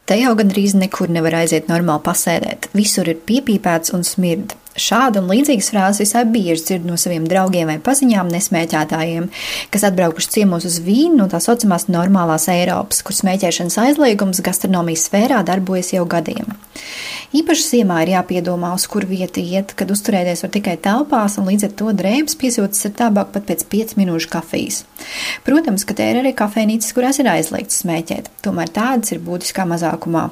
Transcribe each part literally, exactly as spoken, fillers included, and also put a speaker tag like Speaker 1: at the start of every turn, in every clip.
Speaker 1: Te jau gandrīz nekur nevar aiziet normāli pasēdēt. Visur ir piepīpēts un smird. Šāda un līdzīgas frāzes visai bieži dzird no saviem draugiem vai paziņām nesmēķētājiem, kas atbraukuši ciemos uz Vīnu no tā saucamās normālās Eiropas, kur smēķēšanas aizliegums gastronomijas sfērā darbojas jau gadiem. Īpaši ziemā ir jāpiedomā, uz kur vietu iet, kad uzturēties var tikai telpās un līdz ar to drēbes piesūtas ar tabaku pat pēc piecu minūšu kafijas. Protams, ka te ir arī kafejnīcas, kurās ir aizliegts smēķēt, tomēr tādas ir būtiskā mazākumā.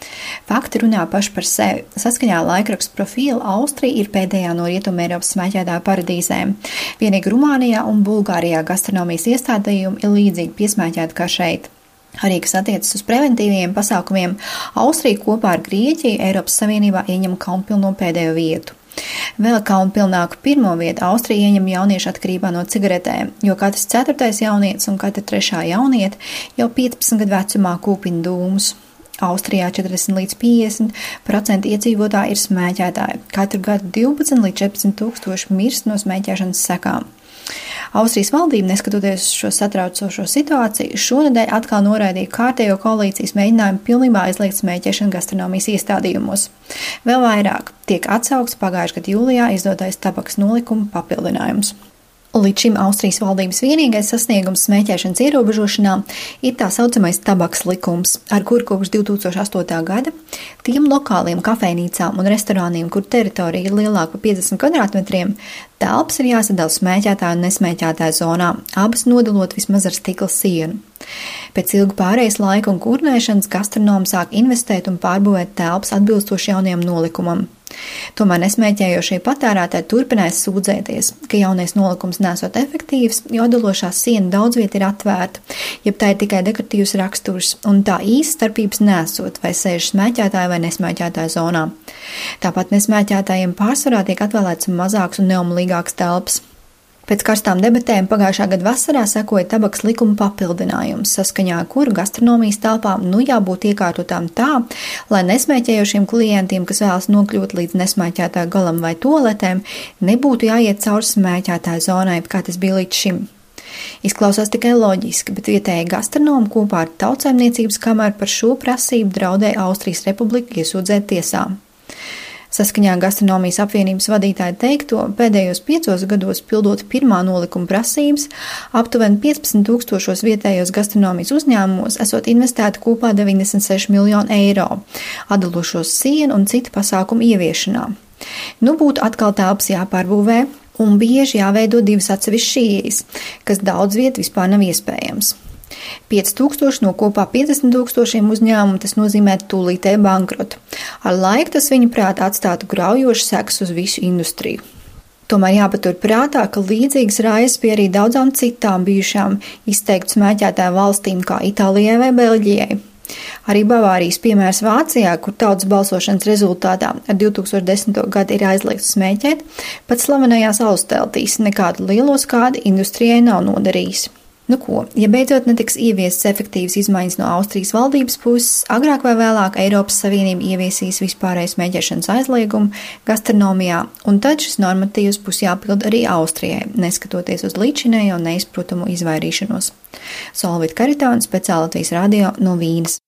Speaker 1: Fakti runā paši par sevi. Saskaņā ar laikrakstu profilu Austrija ir pēdējā no Rietumeiropas smēķētāju paradīzēm. Vienīgi Rumānijā un Bulgārijā gastronomijas iestādījumi ir līdzīgi piesmēķēti kā šeit. Arī, kas attiecas uz preventīviem pasākumiem, Austrija kopā ar Grieķiju Eiropas Savienībā ieņem kaunpilno pēdējo vietu. Vēl kaunpilnāku pirmo vietu Austrija ieņem jauniešu atkarībā no cigaretēm, jo katrs ceturtais jaunietis un katra trešā jaunieta jau piecpadsmit gadu vecumā kūpina dūmus. Austrijā četrdesmit līdz piecdesmit procenti iedzīvotāji ir smēķētāji. Katru gadu divpadsmit līdz četrpadsmit tūkstoši mirst no smēķēšanas sekām. Austrijas valdība, neskatoties uz šo satraucošo situāciju, šonedēļ atkal noraidīja kārtējo koalīcijas mēģinājumu pilnībā aizliegt smēķēšanu gastronomijas iestādījumos. Vēl vairāk tiek atsaukts pagājušā gada jūlijā izdotais tabakas nolikuma papildinājums. Līdz šim Austrijas valdības vienīgais sasniegums smēķēšanas ierobežošanā ir tā saucamais tabaks likums, ar kuru kopš divi tūkstoši astotā gada tiem lokāliem kafejnīcām un restorāniem, kur teritorija ir lielāka par piecdesmit kvadrātmetriem, telpas ir jāsadala smēķētāju un nesmēķētāju zonā, abas nodalot vismaz ar stikla sienu. Pēc ilga pārejas laika un kurnēšanas gastronomi sāk investēt un pārbūvēt telpas atbilstoši jaunajam nolikumam. Tomēr nesmēķējošie patērētāji turpinās sūdzēties, ka jaunais nolikums nesot efektīvs, jo dalošā siena daudz vieta ir atvērta, jeb tā ir tikai dekoratīvs raksturs, un tā īsti starpības nesot, vai sēž smēķētāji vai nesmēķētāji zonā. Tāpat nesmēķētājiem pārsvarā tiek atvēlēts mazāks un neumlīgāks telpas. Pēc karstām debatēm pagājušā gada vasarā sekoja tabaks likuma papildinājums, saskaņā ar kuru gastronomijas telpām nu jābūt iekārtotām tā, lai nesmēķējošiem klientiem, kas vēlas nokļūt līdz nesmēķētāju galam vai toaletēm, nebūtu jāiet cauri smēķētāju zonai, kā tas bija līdz šim. Izklausās tikai loģiski, bet vietēji gastronomi kopā ar Tautsaimniecības kameru par šo prasību draudēja Austrijas Republiku iesūdzēt tiesā. Saskaņā Gastronomijas apvienības vadītāja teikto, pēdējos piecos gados pildot pirmā nolikuma prasības, aptuveni piecpadsmit tūkstošos vietējos gastronomijas uzņēmumos esot investēti kopā deviņdesmit seši miljoni eiro, atdalošos sienu un citu pasākumu ieviešanā. Nu būtu atkal telpas jāpārbūvē un bieži jāveido divas atsevišķas ieejas, kas daudz viet vispār nav iespējams. pieci tūkstoši no kopā piecdesmit tūkstošiem uzņēmumu tas nozīmē tūlītēju bankrotu. Ar laiku tas viņa prātā atstātu graujošas sekas uz visu industriju. Tomēr jāpatur prātā, ka līdzīgas raizes bija arī daudzām citām bijušām izteiktu smēķētāju valstīm kā Itālijai vai Beļģijai. Arī Bavārijas piemērs Vācijā, kur tautas balsošanas rezultātā ar divi tūkstoši desmito gadu ir aizliegts smēķēt, pat slavenajās austeltīs nekādu lielo skādi industrijai nav nodarījis. Nu ko, ja beidzot netiks ieviestas efektīvas izmaiņas no Austrijas valdības puses, agrāk vai vēlāk Eiropas Savienība ieviesīs vispārēju smēķēšanas aizliegumu gastronomijā, un tad šis normatīvs būs jāpild arī Austrijai, neskatoties uz līdzinējo neizprotamu izvairīšanos. Solvita Karitāne, Speciāli Latvijas radio no Vīnes.